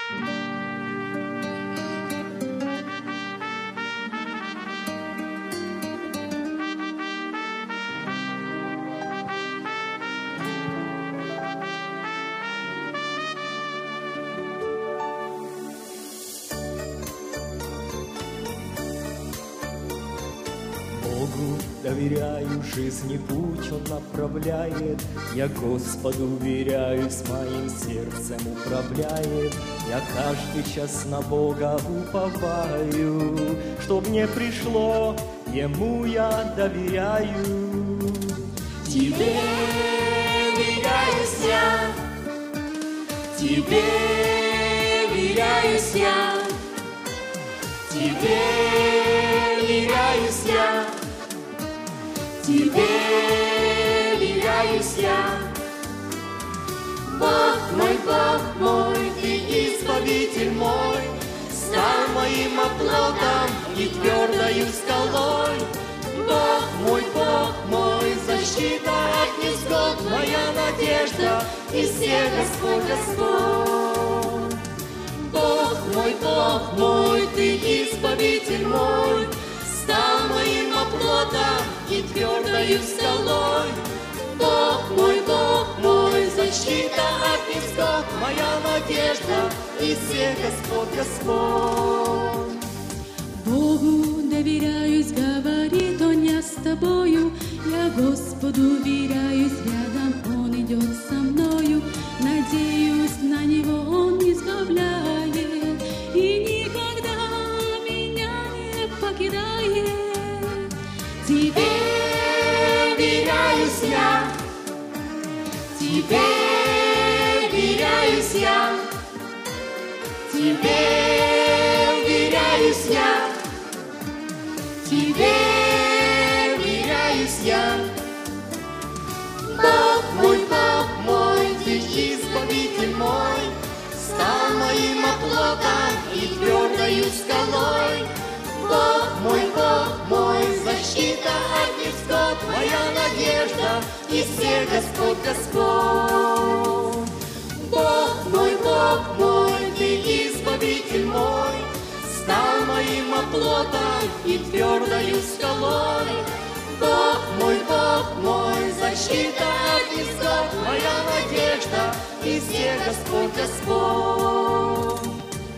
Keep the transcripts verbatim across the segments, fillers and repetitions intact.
Богу доверяю, жизни путь Он направляет. Я Господу уверяюсь, моим сердцем управляет. Я каждый час на Бога уповаю, чтоб мне пришло, Ему я доверяю. Тебе веряюсь я, Тебе веряюсь я, Тебе веряюсь я, Тебе веряюсь я. Бог мой, Бог мой, Ты избавитель мой, стал моим оплотом и твердою скалой. Бог мой, Бог мой, защита от невзгод, моя надежда и все Господь, Господь. Бог мой, Бог мой, Ты избавитель мой, стал моим оплотом и твердою скалой. Бог мой, Бог мой, защита от невзгод, моя надежда и все Господь, Господь. Богу доверяюсь, говорит Он, я с тобою. Я Господу веряюсь, рядом Он идет со мною. Надеюсь на Него, Он избавляет и никогда меня не покидает. Тебе веряюсь я, Тебе веряюсь я, Тебе веряюсь я, Тебе веряюсь я. Бог мой, Бог мой, Ты избавитель мой, стал моим оплотом и твердою скалой. Бог мой, Бог мой, защита от невзгод, моя надежда и все Господь, Господь. Бог мой, Бог мой, Ты избавитель мой, стал моим оплотом и твердою скалой. Бог мой, Бог мой, защита от невзгод, моя надежда и все Господь, Господь.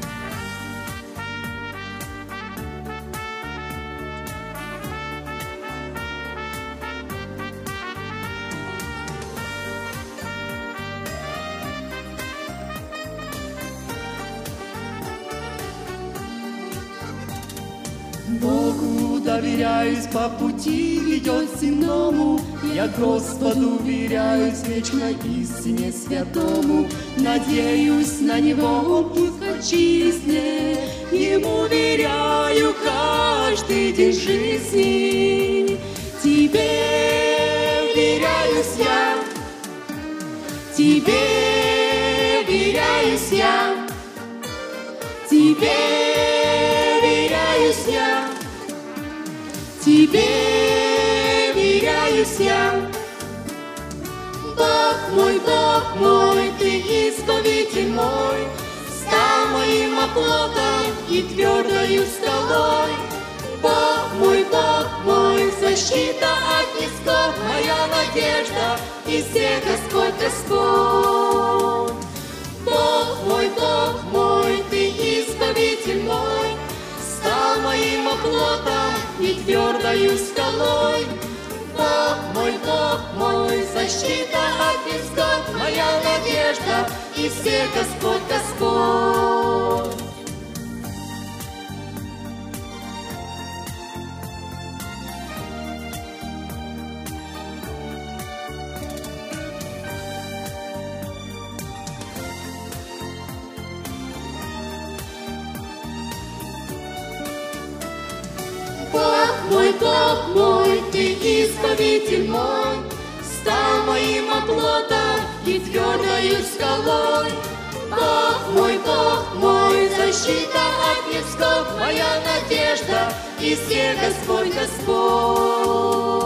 Богу доверяюсь, по пути ведет земному. Я Господу уверяюсь, вечной истине святому. Надеюсь на Него, Он путь очистит, Ему веряю каждый день жизни. Тебе веряюсь я, Тебе веряюсь я, Тебе веряюсь я, Тебе веряюсь я. Бог мой, Бог мой, Ты избавитель мой, стал моим оплотом и твердою скалой. Бог мой, Бог мой, защита от невзгод, моя надежда и все Господь, Господь. Бог мой, Бог мой, Ты избавитель мой, стал моим оплотом и твердою скалой. Бог мой, Бог мой, защита от невзгод, моя надежда и все Господь, Господь. Бог мой, Бог мой, Ты избавитель мой, стал моим оплотом и твердою скалой. Бог мой, Бог мой, защита от невзгод, моя надежда и все Господь, Господь.